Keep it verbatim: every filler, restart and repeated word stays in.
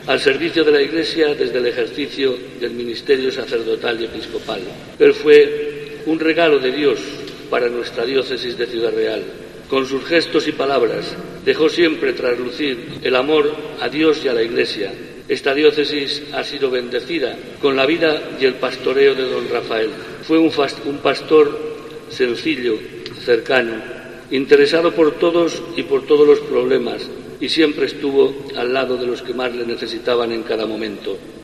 al servicio de la Iglesia desde el ejercicio del ministerio sacerdotal y episcopal. Él fue un regalo de Dios para nuestra diócesis de Ciudad Real. Con sus gestos y palabras dejó siempre traslucir el amor a Dios y a la Iglesia. Esta diócesis ha sido bendecida con la vida y el pastoreo de don Rafael. Fue un, un pastor sencillo, cercano, interesado por todos y por todos los problemas, y siempre estuvo al lado de los que más le necesitaban en cada momento.